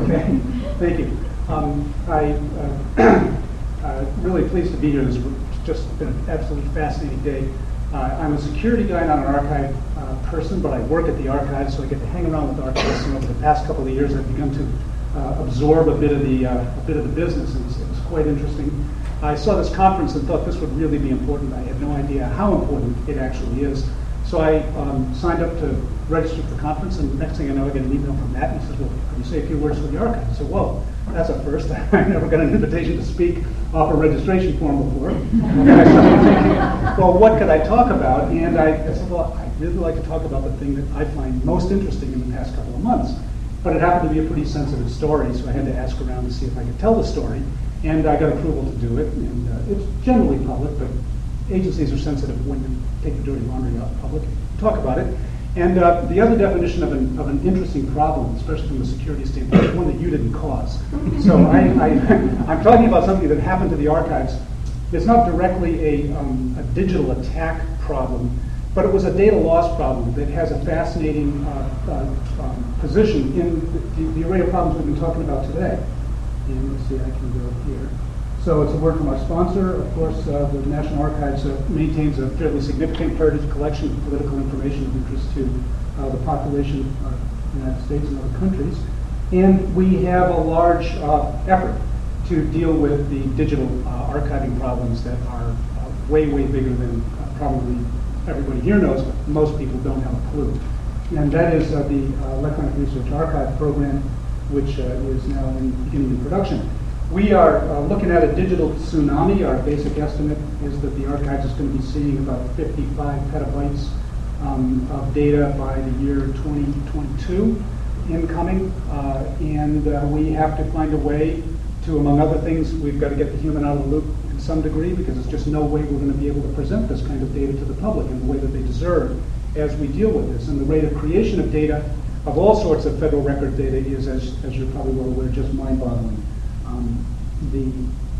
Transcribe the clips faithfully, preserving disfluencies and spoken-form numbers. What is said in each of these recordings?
Okay, thank you. Um, I uh, uh, really pleased to be here. This has just been an absolutely fascinating day. Uh, I'm a security guy, not an archive uh, person, but I work at the archives, so I get to hang around with archivists. And over the past couple of years, I've begun to uh, absorb a bit of the uh, a bit of the business, and it's, it's quite interesting. I saw this conference and thought this would really be important. I had no idea how important it actually is. So I um, signed up to register for the conference, and the next thing I know, I get an email from Matt, and he says, well, can you say a few words for the archive? I said, whoa, that's a first. I never got an invitation to speak off a registration form before. And I started thinking, well, what could I talk about? And I, I said, well, I'd really like to talk about the thing that I find most interesting in the past couple of months. But it happened to be a pretty sensitive story, so I had to ask around to see if I could tell the story. And I got approval to do it, and uh, it's generally public, but agencies are sensitive when you take the dirty laundry out in public, talk about it. And uh, the other definition of an, of an interesting problem, especially from a security standpoint, is one that you didn't cause. So I, I, I'm talking about something that happened to the archives. It's not directly a, um, a digital attack problem, but it was a data loss problem that has a fascinating uh, uh, um, position in the, the array of problems we've been talking about today. And let's see, I can go here. So it's a word from our sponsor. Of course, uh, the National Archives uh, maintains a fairly significant heritage collection of political information of interest to uh, the population of the United States and other countries. And we have a large uh, effort to deal with the digital uh, archiving problems that are uh, way, way bigger than uh, probably everybody here knows, but most people don't have a clue. And that is uh, the uh, Electronic Research Archive program, which uh, is now in, beginning in production. We are uh, looking at a digital tsunami. Our basic estimate is that the archives is going to be seeing about fifty-five petabytes um, of data by the year twenty twenty-two incoming. Uh, and uh, we have to find a way to, among other things, we've got to get the human out of the loop in some degree, because there's just no way we're going to be able to present this kind of data to the public in the way that they deserve as we deal with this. And the rate of creation of data, of all sorts of federal record data, is, as, as you're probably well aware, just mind-boggling. Um, the,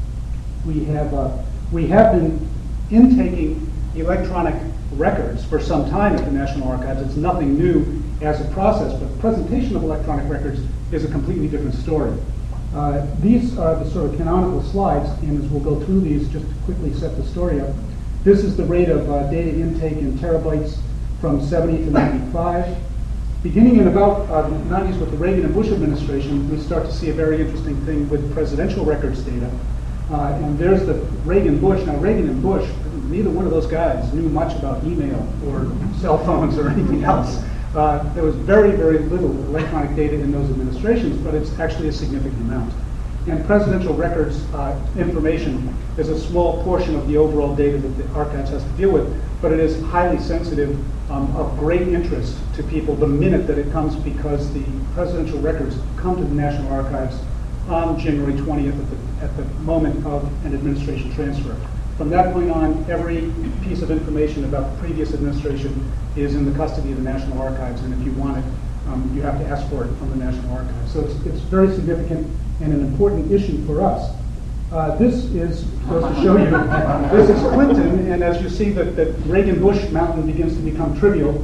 we, have, uh, we have been intaking electronic records for some time at the National Archives. It's nothing new as a process, but presentation of electronic records is a completely different story. Uh, these are the sort of canonical slides, and as we'll go through these, just to quickly set the story up, this is the rate of uh, data intake in terabytes from seventy to ninety-five. Beginning in about uh, the nineties with the Reagan and Bush administration, we start to see a very interesting thing with presidential records data. Uh, and there's the Reagan-Bush. Now, Reagan and Bush, neither one of those guys knew much about email or cell phones or anything else. Uh, there was very, very little electronic data in those administrations, but it's actually a significant amount. And presidential records uh, information is a small portion of the overall data that the archives has to deal with, but it is highly sensitive, um, of great interest to people the minute that it comes, because the presidential records come to the National Archives on January twentieth at the, at the moment of an administration transfer. From that point on, every piece of information about the previous administration is in the custody of the National Archives, and if you want it, um, you have to ask for it from the National Archives. So it's, it's very significant and an important issue for us. Uh, this is, just to show you, this is Clinton, and as you see that the Reagan-Bush mountain begins to become trivial,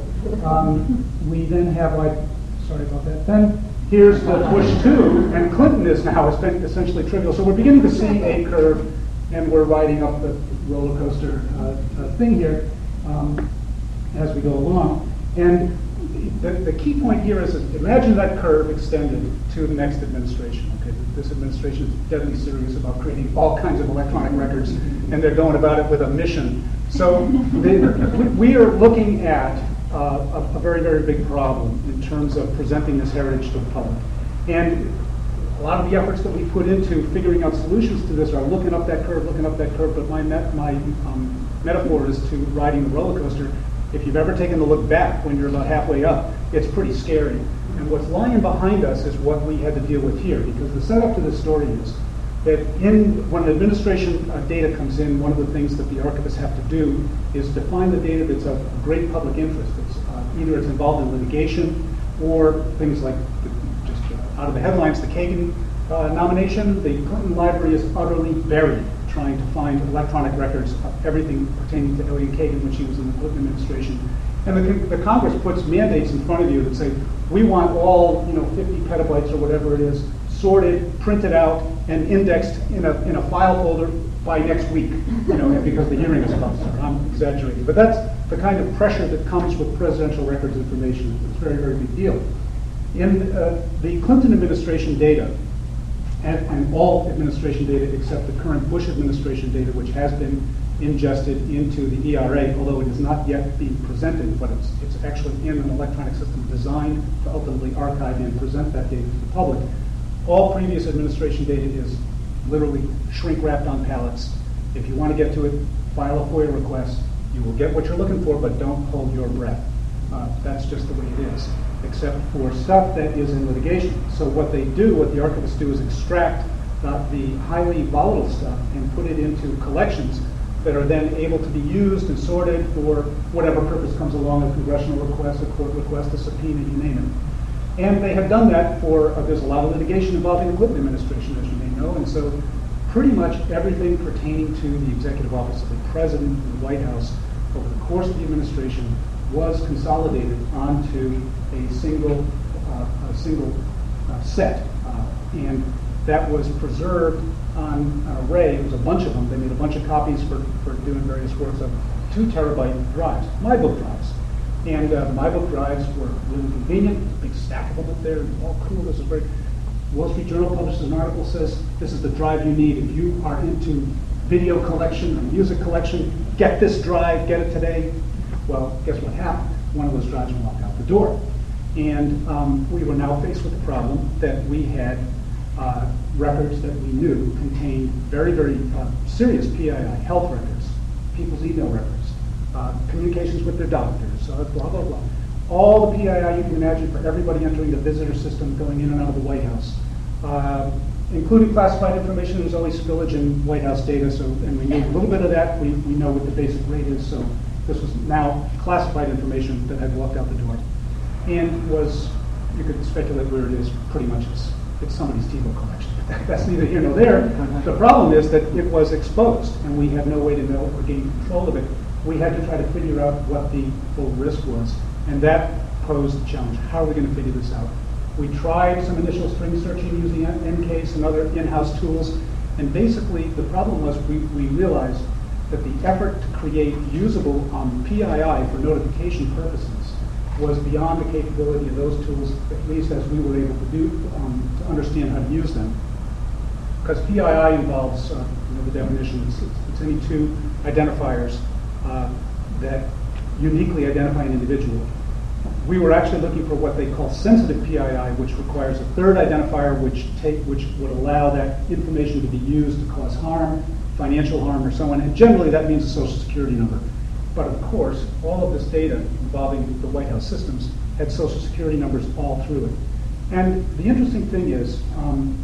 um, we then have, like, sorry about that, then here's the Bush two, and Clinton is now essentially trivial. So we're beginning to see a curve, and we're riding up the roller coaster uh, uh, thing here um, as we go along. And the, the key point here is that imagine that curve extended to the next administration. Okay, this administration is deadly serious about creating all kinds of electronic records, and they're going about it with a mission. So they, we are looking at uh, a, a very, very big problem in terms of presenting this heritage to the public. And a lot of the efforts that we put into figuring out solutions to this are looking up that curve, looking up that curve, but my, met, my um, metaphor is to riding the roller coaster. If you've ever taken a look back when you're about halfway up, it's pretty scary. And what's lying behind us is what we had to deal with here, because the setup to this story is that in, when administration uh, data comes in, one of the things that the archivists have to do is define the data that's of great public interest. It's, uh, either it's involved in litigation or things like the, just uh, out of the headlines, the Kagan uh, nomination. The Clinton Library is utterly buried trying to find electronic records of everything pertaining to Elliot Kagan when she was in the Clinton administration. And the, the Congress puts mandates in front of you that say, we want all, you know, fifty petabytes or whatever it is sorted, printed out, and indexed in a, in a file folder by next week, you know, because the hearing is about to start. I'm exaggerating. But that's the kind of pressure that comes with presidential records information. It's a very, very big deal. In uh, the Clinton administration data, and, and all administration data except the current Bush administration data, which has been ingested into the E R A, although it is not yet being presented, but it's, it's actually in an electronic system designed to ultimately archive and present that data to the public. All previous administration data is literally shrink-wrapped on pallets. If you want to get to it, file a FOIA request. You will get what you're looking for, but don't hold your breath. Uh, that's just the way it is, except for stuff that is in litigation. So what they do, what the archivists do, is extract uh, the highly volatile stuff and put it into collections that are then able to be used and sorted for whatever purpose comes along, a congressional request, a court request, a subpoena, you name it. And they have done that for, uh, there's a lot of litigation involving the Clinton administration, as you may know, and so pretty much everything pertaining to the executive office of the president and the White House over the course of the administration was consolidated onto a single, uh, a single uh, set. Uh, and that was preserved on an array. It was a bunch of them. They made a bunch of copies for, for doing various works of two terabyte drives, MyBook drives. And uh, MyBook drives were really convenient, a big stack of them up there, all cool. This is great. Wall Street Journal publishes an article, says this is the drive you need if you are into video collection and music collection. Get this drive, get it today. Well, guess what happened? One of those drives walked out the door. And um, we were now faced with the problem that we had uh, records that we knew contained very, very uh, serious P I I, health records, people's email records, uh, communications with their doctors, uh, blah, blah, blah. All the P I I you can imagine for everybody entering the visitor system going in and out of the White House, uh, including classified information. There's always spillage in White House data, so and we need a little bit of that. We, we know what the basic rate is, so this was now classified information that had walked out the door. And was, you could speculate where it is, pretty much it's, it's somebody's TiVo collection. That's neither here nor there. The problem is that it was exposed, and we had no way to know or gain control of it. We had to try to figure out what the full risk was, and that posed a challenge. How are we going to figure this out? We tried some initial string searching using N CASE and other in-house tools, and basically the problem was we, we realized that the effort to create usable um, P I I for notification purposes was beyond the capability of those tools, at least as we were able to do, um, to understand how to use them. Because P I I involves, uh, you know, the definition, it's, it's any two identifiers uh, that uniquely identify an individual. We were actually looking for what they call sensitive P I I, which requires a third identifier which take, which would allow that information to be used to cause harm, financial harm, or so on. And generally that means a social security number. But of course, all of this data involving the White House systems had social security numbers all through it. And the interesting thing is, um,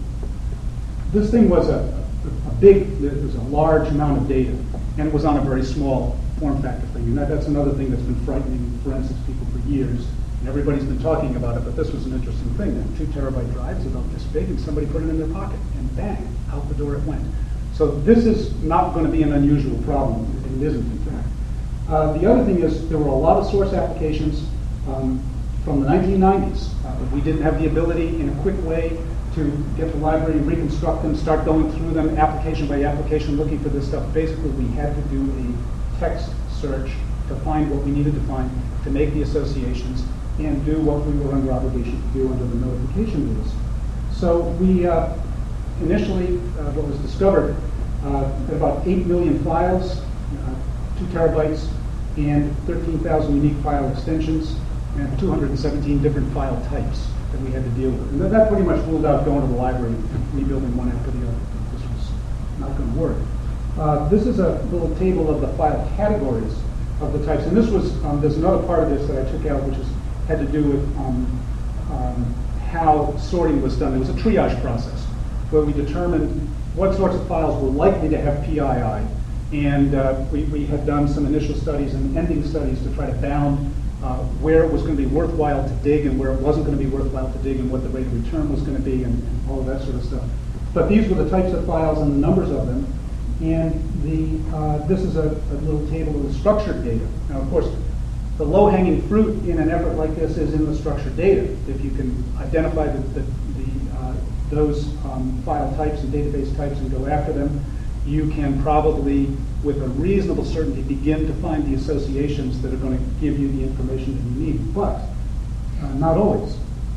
this thing was a, a big, it was a large amount of data, and it was on a very small form factor thing. And that, that's another thing that's been frightening forensics people for years. And everybody's been talking about it, but this was an interesting thing. That two terabyte drives about this big, and somebody put it in their pocket, and bang, out the door it went. So this is not going to be an unusual problem. It isn't, in fact. Uh, the other thing is there were a lot of source applications um, from the nineteen nineties. Uh, we didn't have the ability in a quick way to get the library, reconstruct them, start going through them application by application, looking for this stuff. Basically, we had to do a text search to find what we needed to find, to make the associations, and do what we were under obligation to do under the notification rules. So we uh, initially, uh, what was discovered, uh, about eight million files, uh, two terabytes, and thirteen thousand unique file extensions, and two hundred seventeen different file types that we had to deal with. And that, that pretty much ruled out going to the library and rebuilding one after the other. This was not going to work. Uh, this is a little table of the file categories of the types. And this was, um, there's another part of this that I took out, which is, had to do with um, um, how sorting was done. There was a triage process where we determined what sorts of files were likely to have P I I. And uh, we, we had done some initial studies and ending studies to try to bound uh, where it was going to be worthwhile to dig and where it wasn't going to be worthwhile to dig, and what the rate of return was going to be, and, and all of that sort of stuff. But these were the types of files and the numbers of them. And the uh, this is a, a little table of the structured data. Now, of course, the low-hanging fruit in an effort like this is in the structured data. If you can identify the, the, the uh, those um, file types and database types and go after them, you can probably, with a reasonable certainty, begin to find the associations that are going to give you the information that you need. But uh, not always.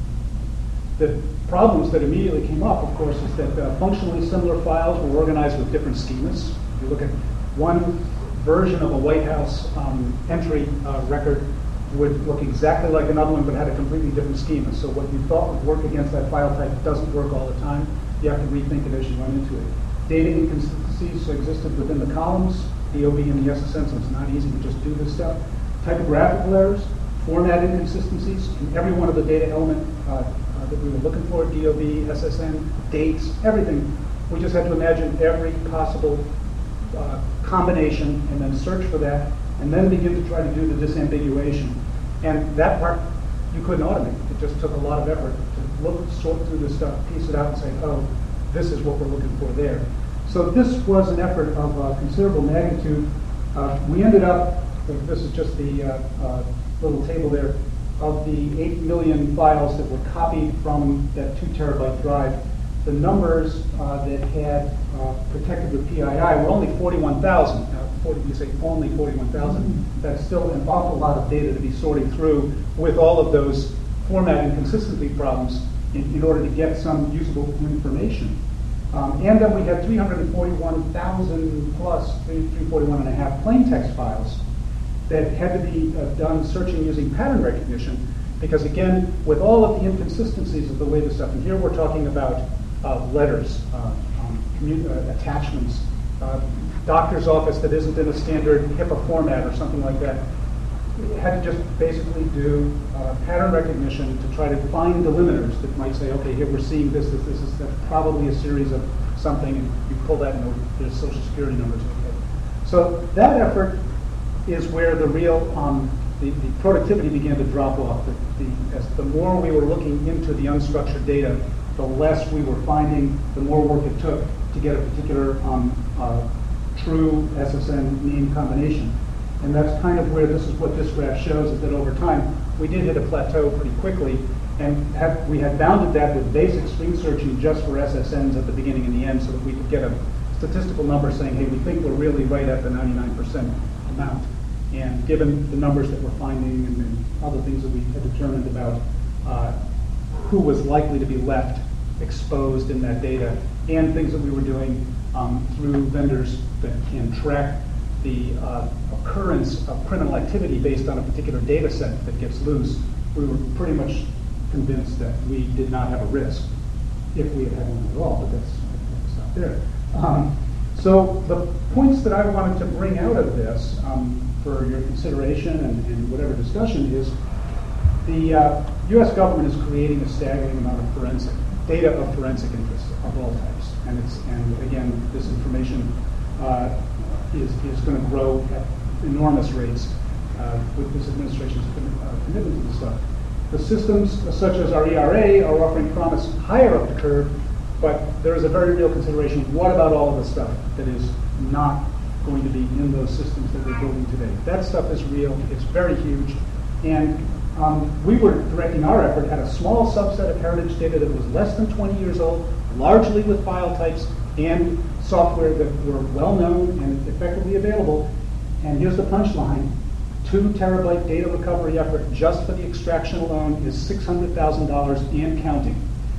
The problems that immediately came up, of course, is that uh, functionally similar files were organized with different schemas. If you look at one version of a White House um, entry uh, record would look exactly like another one, but had a completely different schema. So what you thought would work against that file type doesn't work all the time. You have to rethink it as you run into it. Data inconsistencies existed within the columns, D O B and the S S N, so it's not easy to just do this stuff. Typographical errors, format inconsistencies in every one of the data element uh, uh, that we were looking for, D O B, S S N, dates, everything. We just had to imagine every possible uh, combination and then search for that, and then begin to try to do the disambiguation. And that part you couldn't automate. It just took a lot of effort to look, sort through this stuff, piece it out, and say, oh, this is what we're looking for there. So this was an effort of uh, considerable magnitude. Uh, we ended up, this is just the uh, uh, little table there, of the eight million files that were copied from that two terabyte drive. The numbers uh, that had uh, protected with P I I were only forty-one thousand. Now, forty, you say only forty-one thousand. That's still an awful lot of data to be sorting through with all of those format inconsistency problems in, in order to get some usable information. Um, and then we had three hundred forty-one thousand plus three hundred forty-one and a half plain text files that had to be uh, done searching using pattern recognition, because again, with all of the inconsistencies of the way this stuff, and here we're talking about uh, letters, uh, um, commun- uh, attachments, uh, doctor's office that isn't in a standard HIPAA format or something like that. It had to just basically do uh, pattern recognition to try to find delimiters that might say, okay, here we're seeing this, this, this is that's probably a series of something, and you pull that and there's social security numbers. Okay. So that effort is where the real, um, the, the productivity began to drop off. The, the, as the more we were looking into the unstructured data, the less we were finding, the more work it took to get a particular um, uh, true S S N name combination. And that's kind of where this is what this graph shows, is that over time, we did hit a plateau pretty quickly, and have, we had bounded that with basic string searching just for S S Ns at the beginning and the end, so that we could get a statistical number saying, hey, we think we're really right at the ninety-nine percent amount. And given the numbers that we're finding and, and other things that we had determined about uh, who was likely to be left exposed in that data, and things that we were doing um, through vendors that can track the uh, occurrence of criminal activity based on a particular data set that gets loose, we were pretty much convinced that we did not have a risk if we had had one at all, but that's, that's not there. Um, so the points that I wanted to bring out of this um, for your consideration and, and whatever discussion is, the uh, U S government is creating a staggering amount of forensic, data of forensic interest of all types. And it's, and again, this information uh, is, is going to grow at enormous rates uh, with this administration's uh, commitment to this stuff. The systems such as our E R A are offering promise higher up the curve, but there is a very real consideration. What about all of the stuff that is not going to be in those systems that we're building today? That stuff is real, it's very huge, and um, we were directing our effort at a small subset of heritage data that was less than twenty years old, largely with file types and software that were well known and effectively available. And here's the punchline. Two terabyte data recovery effort just for the extraction alone is six hundred thousand dollars and counting.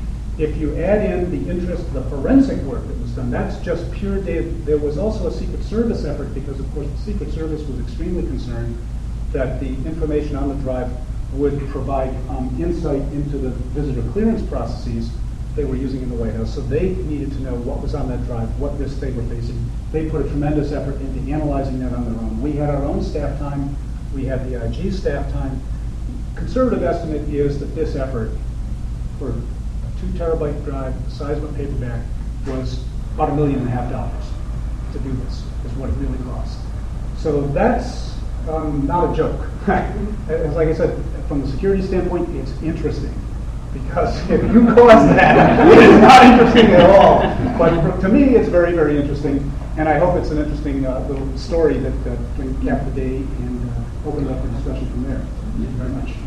If you add in the interest, the forensic work that was done, that's just pure data. There was also a Secret Service effort because, of course, the Secret Service was extremely concerned that the information on the drive would provide um, insight into the visitor clearance processes they were using in the White House. So they needed to know what was on that drive, what risks they were facing. They put a tremendous effort into analyzing that on their own. We had our own staff time. We had the I G staff time. Conservative estimate is that this effort for a two terabyte drive, the size of a paperback, was about a million and a half dollars to do this, is what it really cost. So that's um, not a joke. As like I said, from the security standpoint, it's interesting. Because if you cause that, it is not interesting at all. But for, to me, it's very, very interesting. And I hope it's an interesting uh, little story that uh, can cap the day and uh, open it up for discussion from there. Thank you very much.